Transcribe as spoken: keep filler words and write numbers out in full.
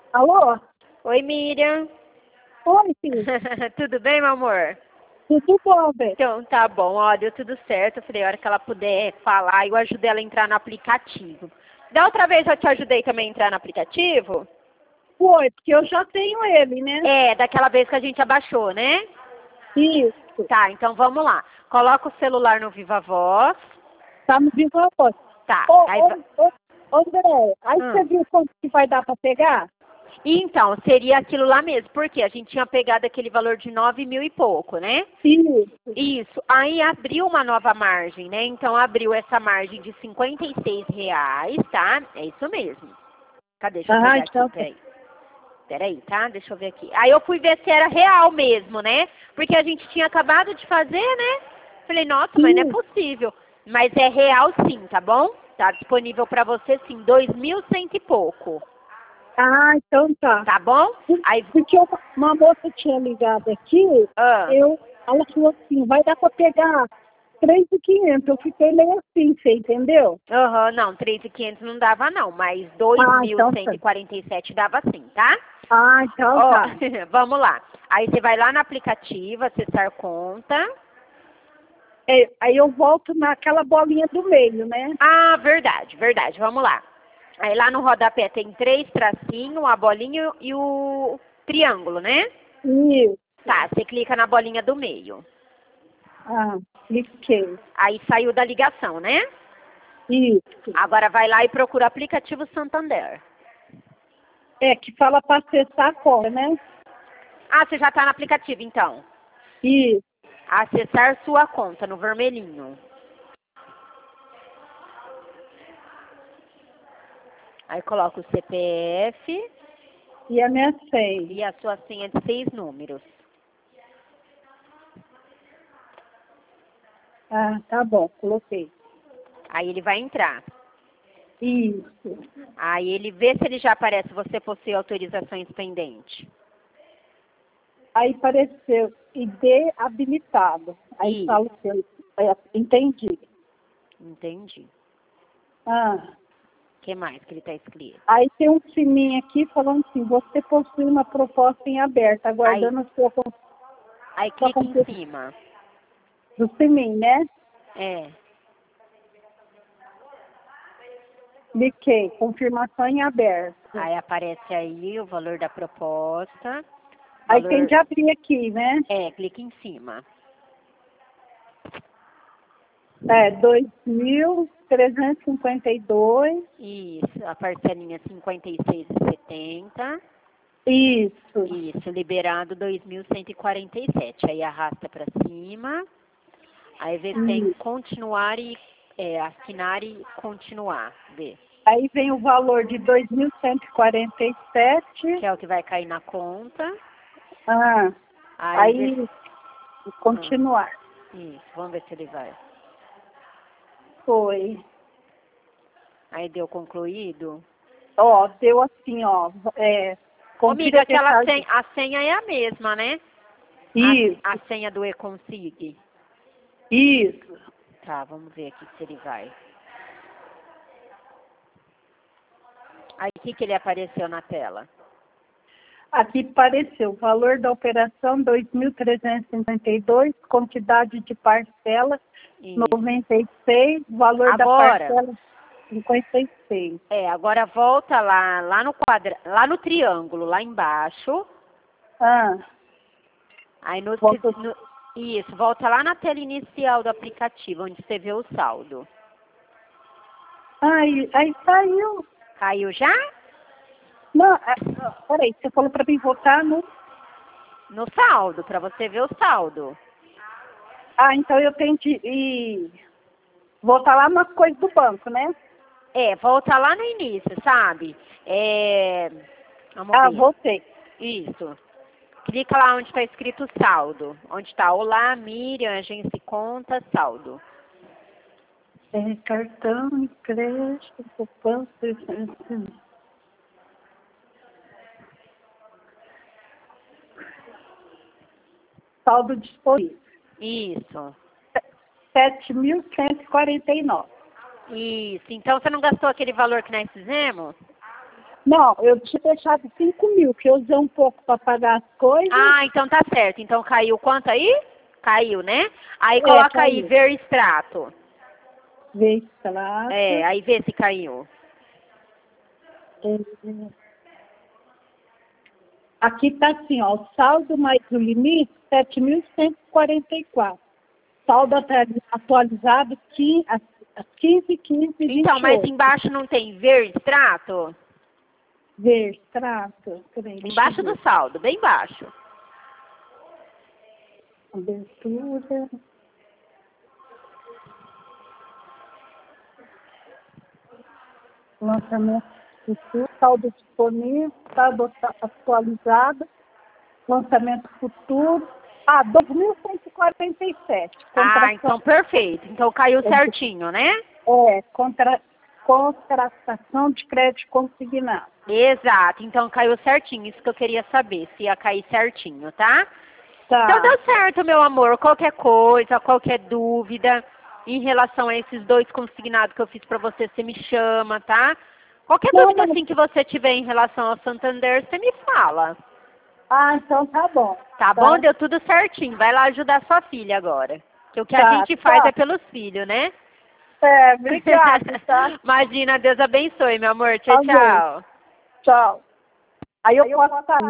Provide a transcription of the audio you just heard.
Alô? Oi, Miriam. Oi, filho. Tudo bem, meu amor? Tudo bom, velho? Então, tá bom. Ó, deu tudo certo. Eu falei, a hora que ela puder falar, eu ajudei ela a entrar no aplicativo. Da outra vez eu te ajudei também a entrar no aplicativo? Foi, porque eu já tenho ele, né? É, daquela vez que a gente abaixou, né? Isso. Tá, então vamos lá. Coloca o celular no Viva Voz. Tá no Viva Voz. Tá. Ô, Aí, ô, va- ô, André, aí Hum. você viu quanto que vai dar pra pegar? Então, seria aquilo lá mesmo. Porque a gente tinha pegado aquele valor de nove mil e pouco, né? Isso. Isso. Aí abriu uma nova margem, né? Então abriu essa margem de cinquenta e seis reais, tá? É isso mesmo. Cadê? Deixa eu Ah, pegar então, aqui, peraí. Peraí, tá? Deixa eu ver aqui. Aí eu fui ver se era real mesmo, né? Porque a gente tinha acabado de fazer, né? Falei, nossa, mas não é sim. possível. Mas é real sim, tá bom? Tá disponível pra você sim, dois mil cento e pouco. Ah, então tá. Tá bom? Aí, Porque eu- uma moça tinha ligado aqui, ah, eu, ela falou assim, vai dar pra pegar três mil e quinhentos. Eu fiquei meio assim, você entendeu? aham, não, três mil e quinhentos não dava não, mas Ah, dois mil então tá. cento e quarenta e sete dava sim, tá? Ah, então Ó, tá. vamos lá. Aí você vai lá no aplicativo, acessar conta. É, aí eu volto naquela bolinha do meio, né? Ah, verdade, verdade, vamos lá. Aí lá no rodapé tem três tracinhos, a bolinha e o triângulo, né? Isso. Tá, você clica na bolinha do meio. Ah, cliquei. Aí saiu da ligação, né? Isso. Agora vai lá e procura o aplicativo Santander. É, que fala para acessar a conta, né? Ah, você já tá no aplicativo então. Isso. Acessar sua conta no vermelhinho. Aí coloca o C P F E a minha senha. e a sua senha de seis números. Ah, tá bom, coloquei. Aí ele vai entrar. Isso. Aí ele vê se ele já aparece, você possui autorizações pendentes. Aí apareceu I D habilitado. Aí Isso. fala que eu é, entendi. Entendi. Ah, O que mais que ele está escrito? aí tem um sininho aqui falando assim, você possui uma proposta em aberto, Aí, aguardando a sua, con- aí sua clica em confirmação cima. do sininho, né? É. Cliquei, confirmação em aberto. Aí aparece aí o valor da proposta. Aí tem Valor. de abrir aqui, né? É, clica em cima. É, dois mil trezentos e cinquenta e dois. Isso. A parcelinha cinquenta e seis e setenta. Isso. Isso. Liberado dois mil cento e quarenta e sete. Aí arrasta para cima. Aí vê se tem Isso. continuar e é, assinar e continuar. Vê. Aí vem o valor de dois mil cento e quarenta e sete. Que é o que vai cair na conta. Ah, Aí, vê. aí continuar. Isso. Vamos ver se ele vai. Foi. Aí deu concluído. Ó, deu assim, ó. É, Amiga, confira aquela detalhes. senha, a senha é a mesma, né? Isso, A, a senha do E-Consig. isso. Tá, vamos ver aqui se ele vai. Aí o que, que ele apareceu na tela? Aqui apareceu o valor da operação dois mil trezentos e cinquenta e dois, quantidade de parcela Isso. noventa e seis, valor Agora, da parcela cinquenta e seis. é, agora volta lá, lá no quadra, lá no triângulo, lá embaixo. Ah, Aí no, volta. no- isso, volta lá na tela inicial do aplicativo, onde você vê o saldo. Aí, aí saiu. Caiu já? Não, é, peraí, você falou para mim votar no... No saldo, para você ver o saldo. Ah, então eu tenho de ir voltar lá nas coisas do banco, né? É, volta lá no início, sabe? É, vamos Ah, ver. voltei. Isso. Clica lá onde está escrito saldo. Onde está Olá, Miriam, agência e conta, saldo. É, cartão, crédito, poupança... Saldo disponível. Isso. sete mil cento e quarenta e nove. Isso. Então você não gastou aquele valor que nós fizemos? Não, eu tinha deixado cinco mil, que eu usei um pouco para pagar as coisas. Ah, então tá certo. Então caiu quanto aí? Caiu, né? Aí É, coloca aí, caiu. ver extrato. Vê extrato. É, aí vê se caiu. É, aqui tá assim, ó, o saldo mais o limite, sete mil cento e quarenta e quatro. Saldo atualizado, quinze, quinze, quinze, vinte e oito. Então, mas embaixo não tem ver extrato? Ver extrato. Peraí, Embaixo do saldo, bem baixo. Abertura. Lançamento futuro, saldo disponível, saldo atualizado, lançamento futuro. Ah, dois mil cento e quarenta e sete. Ah, então perfeito. Então caiu certinho, né? É, contra, contratação de crédito consignado. Exato, então caiu certinho. Isso que eu queria saber, se ia cair certinho, tá? Tá. Então deu certo, meu amor. Qualquer coisa, qualquer dúvida em relação a esses dois consignados que eu fiz pra você, você me chama, tá? Qualquer Não, dúvida não. assim que você tiver em relação ao Santander, você me fala. Ah, então tá bom. Tá bom? Deu tudo certinho. Vai lá ajudar sua filha agora. Que o que a Tá, gente faz tá. é pelos filhos, né? É, obrigada, tá? Imagina, Deus abençoe, meu amor. Tchau, Amém. tchau. Tchau. Aí eu posso sair.